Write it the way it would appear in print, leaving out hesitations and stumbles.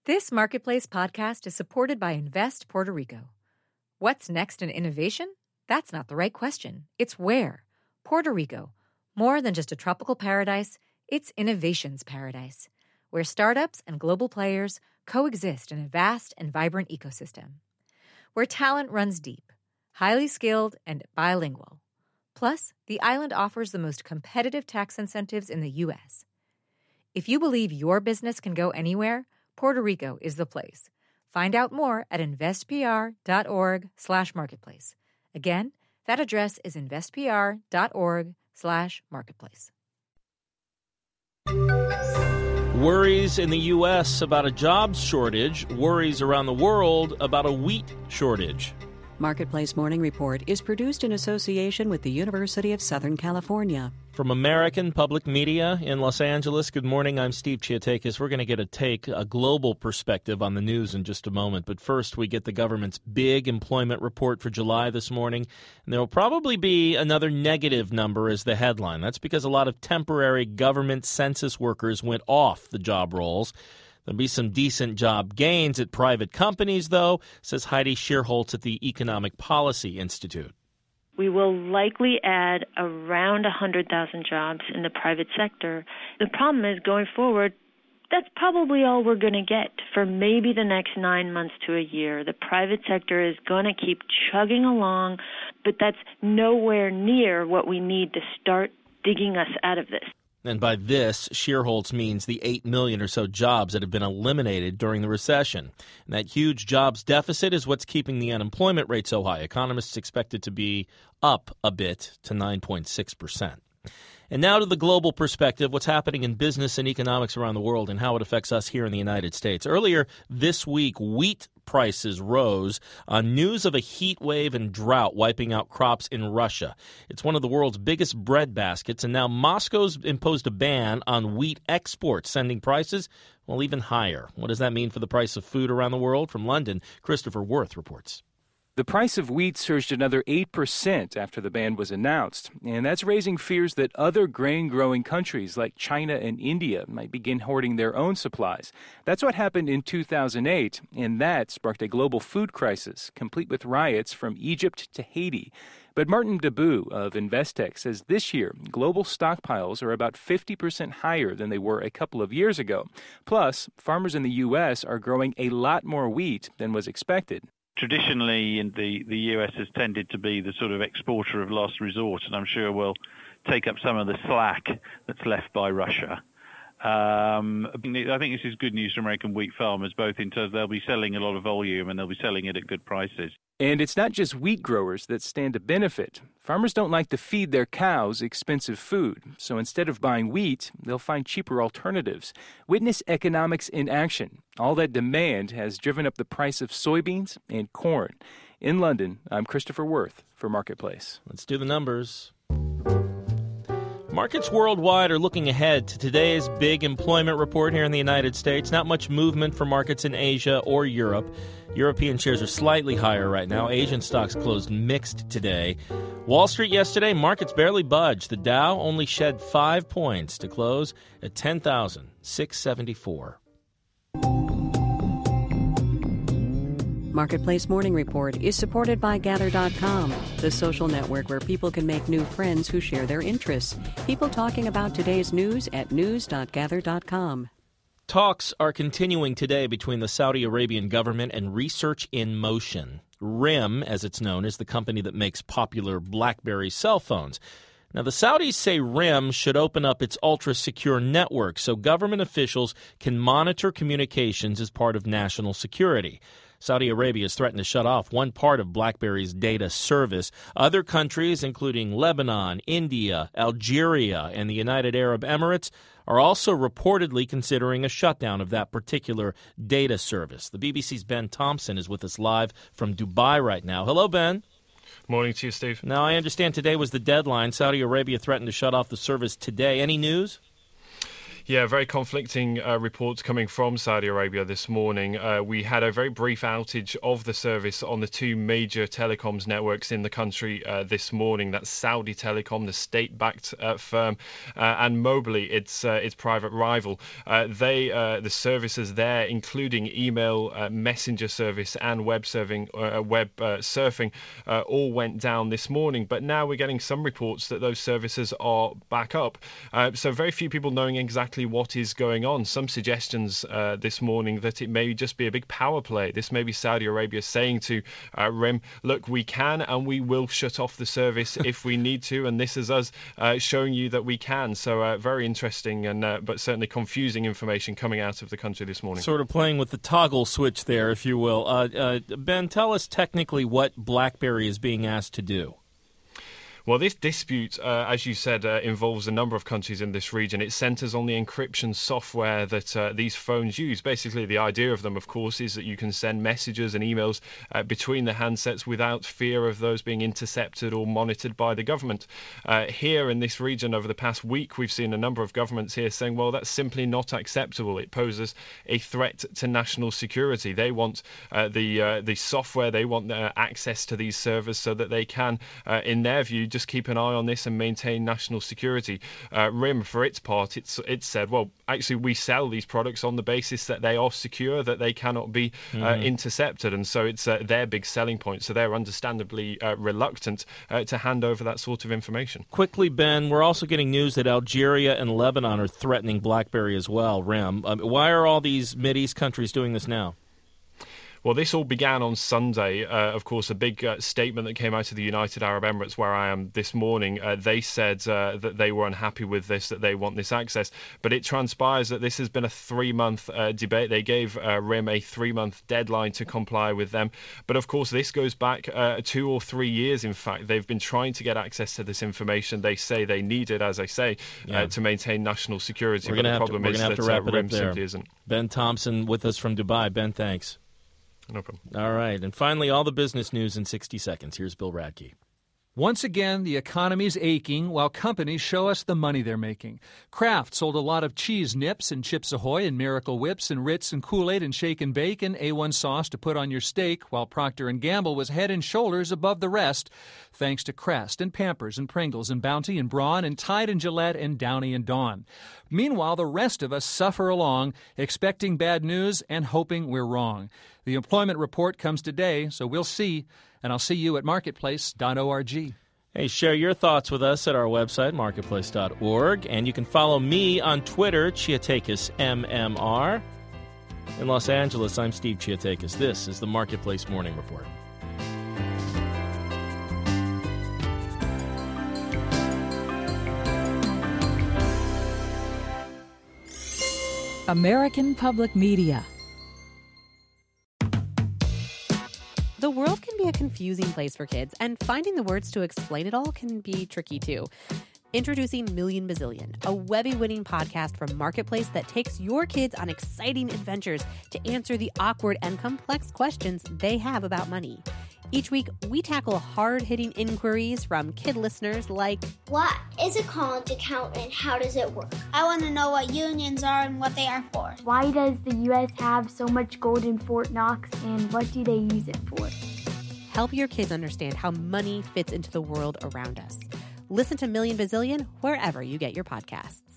This Marketplace podcast is supported by Invest Puerto Rico. What's next in innovation? That's not the right question. It's where. Puerto Rico. More than just a tropical paradise, it's innovation's paradise, where startups and global players coexist in a vast and vibrant ecosystem. Where talent runs deep, highly skilled, and bilingual. Plus, the island offers the most competitive tax incentives in the U.S. If you believe your business can go anywhere, Puerto Rico is the place. Find out more at investpr.org/marketplace. Again, that address is investpr.org/marketplace. Worries in the U.S. about a jobs shortage, worries around the world about a wheat shortage. Marketplace Morning Report is produced in association with the University of Southern California. From American Public Media in Los Angeles, good morning. I'm Steve Chiatakis. We're going to get a global perspective on the news in just a moment. But first, we get the government's big employment report for July this morning. And there will probably be another negative number as the headline. That's because a lot of temporary government census workers went off the job rolls. There'll be some decent job gains at private companies, though, says Heidi Shierholz at the Economic Policy Institute. We will likely add around 100,000 jobs in the private sector. The problem is, going forward, that's probably all we're going to get for maybe the next 9 months to a year. The private sector is going to keep chugging along, but that's nowhere near what we need to start digging us out of this. And by this, Shierholz means the 8 million or so jobs that have been eliminated during the recession. And that huge jobs deficit is what's keeping the unemployment rate so high. Economists expect it to be up a bit to 9.6%. And now to the global perspective, what's happening in business and economics around the world and how it affects us here in the United States. Earlier this week, wheat prices rose on news of a heat wave and drought wiping out crops in Russia. It's one of the world's biggest bread baskets, and now Moscow's imposed a ban on wheat exports, sending prices, well, even higher. What does that mean for the price of food around the world? From London, Christopher Worth reports. The price of wheat surged another 8% after the ban was announced, and that's raising fears that other grain-growing countries like China and India might begin hoarding their own supplies. That's what happened in 2008, and that sparked a global food crisis, complete with riots from Egypt to Haiti. But Martin Debout of Investec says this year, global stockpiles are about 50% higher than they were a couple of years ago. Plus, farmers in the U.S. are growing a lot more wheat than was expected. Traditionally, the US has tended to be the sort of exporter of last resort, and I'm sure will take up some of the slack that's left by Russia. I think this is good news for American wheat farmers, both in terms they'll be selling a lot of volume and they'll be selling it at good prices. And it's not just wheat growers that stand to benefit. Farmers don't like to feed their cows expensive food, so instead of buying wheat, they'll find cheaper alternatives. Witness economics in action. All that demand has driven up the price of soybeans and corn. In London, I'm Christopher Worth for Marketplace. Let's do the numbers. Markets worldwide are looking ahead to today's big employment report here in the United States. Not much movement for markets in Asia or Europe. European shares are slightly higher right now. Asian stocks closed mixed today. Wall Street yesterday, markets barely budged. The Dow only shed 5 points to close at 10,674. Marketplace Morning Report is supported by Gather.com, the social network where people can make new friends who share their interests. People talking about today's news at news.gather.com. Talks are continuing today between the Saudi Arabian government and Research in Motion. RIM, as it's known, is the company that makes popular BlackBerry cell phones. Now, the Saudis say RIM should open up its ultra-secure network so government officials can monitor communications as part of national security. Saudi Arabia has threatened to shut off one part of BlackBerry's data service. Other countries, including Lebanon, India, Algeria, and the United Arab Emirates, are also reportedly considering a shutdown of that particular data service. The BBC's Ben Thompson is with us live from Dubai right now. Hello, Ben. Morning to you, Steve. Now, I understand today was the deadline. Saudi Arabia threatened to shut off the service today. Any news? Yeah, very conflicting reports coming from Saudi Arabia this morning. We had a very brief outage of the service on the two major telecoms networks in the country this morning. That's Saudi Telecom, the state-backed firm, and Mobily, its private rival. The services there, including email, messenger service, and web surfing, all went down this morning. But now we're getting some reports that those services are back up. So very few people knowing exactly what is going on. Some suggestions this morning that it may just be a big power play. This may be Saudi Arabia saying to RIM, look, we can and we will shut off the service if we need to, and this is us showing you that we can. So very interesting and but certainly confusing information coming out of the country this morning. Sort of playing with the toggle switch there, if you will. Ben, tell us technically what BlackBerry is being asked to do. Well, this dispute, as you said, involves a number of countries in this region. It centres on the encryption software that these phones use. Basically, the idea of them, of course, is that you can send messages and emails between the handsets without fear of those being intercepted or monitored by the government. Here in this region, over the past week, we've seen a number of governments here saying, well, that's simply not acceptable. It poses a threat to national security. They want the software, they want access to these servers so that they can, in their view, just keep an eye on this and maintain national security. RIM, for its part, it's said, well, actually, we sell these products on the basis that they are secure, that they cannot be intercepted. And so it's their big selling point. So they're understandably reluctant to hand over that sort of information. Quickly, Ben, we're also getting news that Algeria and Lebanon are threatening BlackBerry as well, RIM. Why are all these Mideast countries doing this now? Well, this all began on Sunday. Of course, a big statement that came out of the United Arab Emirates, where I am this morning. They said that they were unhappy with this, that they want this access. But it transpires that this has been a 3-month debate. They gave RIM a 3-month deadline to comply with them. But of course, this goes back 2 or 3 years. In fact, they've been trying to get access to this information. They say they need it, as I say, to maintain national security. But the problem is that RIM simply isn't. Ben Thompson with us from Dubai. Ben, thanks. No problem. All right. And finally, all the business news in 60 seconds. Here's Bill Radke. Once again, the economy's aching while companies show us the money they're making. Kraft sold a lot of cheese nips and Chips Ahoy and Miracle Whips and Ritz and Kool-Aid and Shake and Bake and A1 sauce to put on your steak, while Procter & Gamble was head and shoulders above the rest, thanks to Crest and Pampers and Pringles and Bounty and Braun and Tide and Gillette and Downy and Dawn. Meanwhile, the rest of us suffer along, expecting bad news and hoping we're wrong. The employment report comes today, so we'll see. And I'll see you at marketplace.org. Hey, share your thoughts with us at our website, marketplace.org. And you can follow me on Twitter, Chiatakis MMR. In Los Angeles, I'm Steve Chiatakis. This is the Marketplace Morning Report. American Public Media. The world can be a confusing place for kids, and finding the words to explain it all can be tricky too. Introducing Million Bazillion, a Webby-winning podcast from Marketplace that takes your kids on exciting adventures to answer the awkward and complex questions they have about money. Each week, we tackle hard-hitting inquiries from kid listeners like, what is a college account and how does it work? I want to know what unions are and what they are for. Why does the U.S. have so much gold in Fort Knox, and what do they use it for? Help your kids understand how money fits into the world around us. Listen to Million Bazillion wherever you get your podcasts.